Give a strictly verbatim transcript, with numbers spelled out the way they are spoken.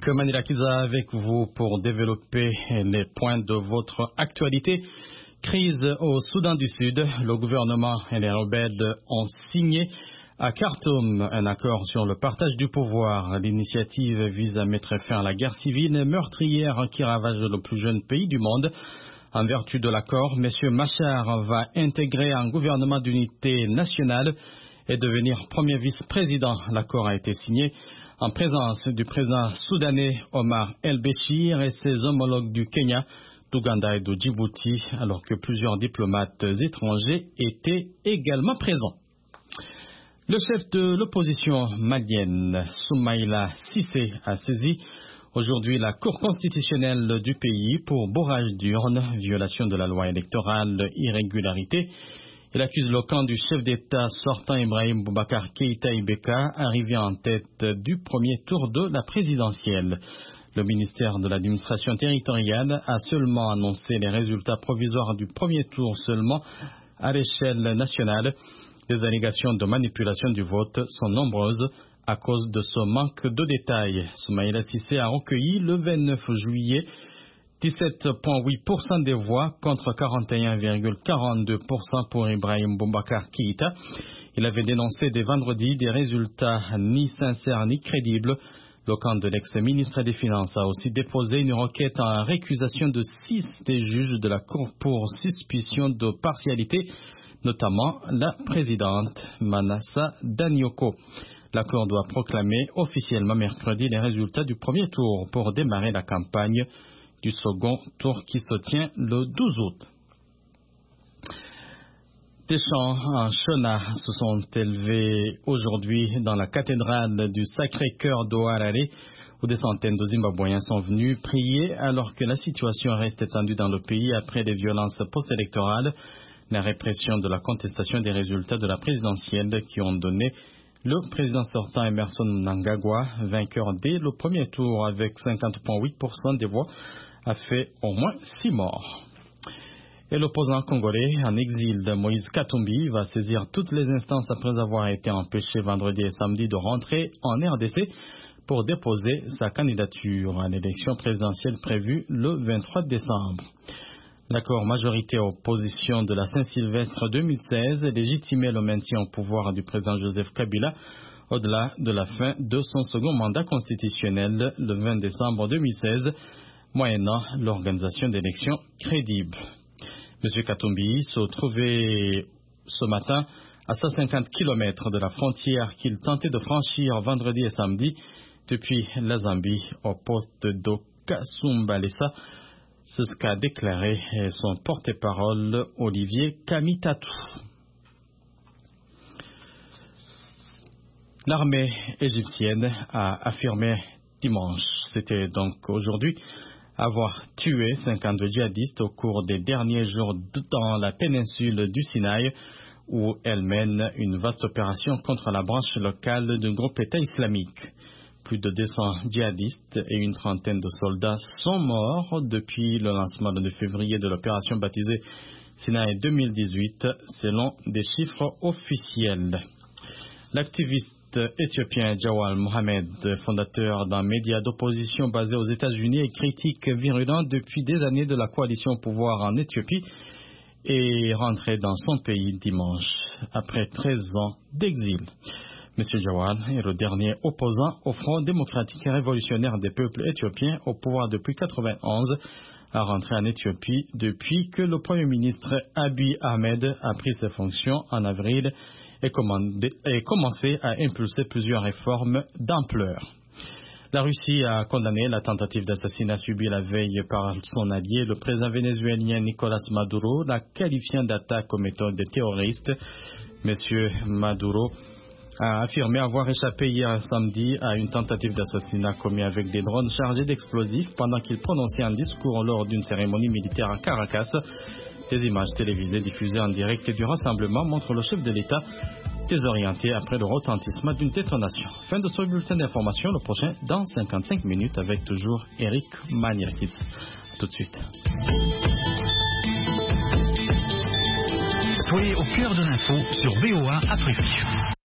Eric Manilakiza avec vous pour développer les points de votre actualité. Crise au Soudan du Sud. Le gouvernement et les rebelles ont signé à Khartoum un accord sur le partage du pouvoir. L'initiative vise à mettre fin à la guerre civile meurtrière qui ravage le plus jeune pays du monde. En vertu de l'accord, M. Machar va intégrer un gouvernement d'unité nationale et devenir premier vice-président. L'accord a été signé en présence du président soudanais Omar El-Béchir et ses homologues du Kenya, d'Ouganda et de Djibouti, alors que plusieurs diplomates étrangers étaient également présents. Le chef de l'opposition malienne, Soumaïla Cissé, a saisi aujourd'hui la Cour constitutionnelle du pays pour bourrage d'urnes, violation de la loi électorale, irrégularité. Il accuse le camp du chef d'État sortant Ibrahim Boubacar Keïta Ibeka, arrivé en tête du premier tour de la présidentielle. Le ministère de l'administration territoriale a seulement annoncé les résultats provisoires du premier tour seulement à l'échelle nationale. Les allégations de manipulation du vote sont nombreuses à cause de ce manque de détails. Soumaïla Cissé a recueilli le vingt-neuf juillet dix-sept virgule huit pour cent des voix contre quarante et un virgule quarante-deux pour cent pour Ibrahim Boubacar Keïta. Il avait dénoncé dès vendredi des résultats ni sincères ni crédibles. Le camp de l'ex-ministre des Finances a aussi déposé une requête en récusation de six des juges de la Cour pour suspicion de partialité, notamment la présidente Manassa Danioko. La Cour doit proclamer officiellement mercredi les résultats du premier tour pour démarrer la campagne du second tour qui se tient le douze août. Des chants en Shona se sont élevés aujourd'hui dans la cathédrale du Sacré-Cœur d'Oharare, où des centaines de Zimbabwéens sont venus prier alors que la situation reste étendue dans le pays après des violences post-électorales, la répression de la contestation des résultats de la présidentielle qui ont donné le président sortant Emerson Mnangagwa, vainqueur dès le premier tour avec cinquante virgule huit pour cent des voix, a fait au moins six morts. Et l'opposant congolais en exil, Moïse Katumbi, va saisir toutes les instances après avoir été empêché vendredi et samedi de rentrer en R D C pour déposer sa candidature à l'élection présidentielle prévue le vingt-trois décembre. L'accord majorité-opposition de la Saint-Sylvestre deux mille seize légitimait le maintien au pouvoir du président Joseph Kabila au-delà de la fin de son second mandat constitutionnel le vingt décembre deux mille seize, moyennant l'organisation d'élections crédibles. M. Katumbi se trouvait ce matin à cent cinquante kilomètres de la frontière qu'il tentait de franchir vendredi et samedi depuis la Zambie au poste de Kasumbalesa. C'est ce qu'a déclaré son porte-parole Olivier Kamitatu. L'armée égyptienne a affirmé dimanche, c'était donc aujourd'hui, avoir tué cinquante djihadistes au cours des derniers jours dans la péninsule du Sinaï, où elle mène une vaste opération contre la branche locale du groupe État islamique. Plus de deux cents djihadistes et une trentaine de soldats sont morts depuis le lancement le deux février de l'opération baptisée Sinaï deux mille dix-huit, selon des chiffres officiels. L'activiste éthiopien Jawal Mohamed, fondateur d'un média d'opposition basé aux États-Unis et critique virulent depuis des années de la coalition au pouvoir en Éthiopie, est rentré dans son pays dimanche après treize ans d'exil. M. Jawal est le dernier opposant au Front démocratique et révolutionnaire des peuples éthiopiens au pouvoir depuis mille neuf cent quatre-vingt-onze, à rentrer en Éthiopie depuis que le Premier ministre Abiy Ahmed a pris ses fonctions en avril et, commandé, et commencé à impulser plusieurs réformes d'ampleur. La Russie a condamné la tentative d'assassinat subie la veille par son allié, le président vénézuélien Nicolás Maduro, la qualifiant d'attaque aux méthodes terroristes. M. Maduro a affirmé avoir échappé hier samedi à une tentative d'assassinat commise avec des drones chargés d'explosifs pendant qu'il prononçait un discours lors d'une cérémonie militaire à Caracas. Des images télévisées diffusées en direct du rassemblement montrent le chef de l'État désorienté après le retentissement d'une détonation. Fin de ce bulletin d'information, le prochain dans cinquante-cinq minutes avec toujours Eric Maniakis. A tout de suite. Soyez au cœur de l'info sur V O A Afrique.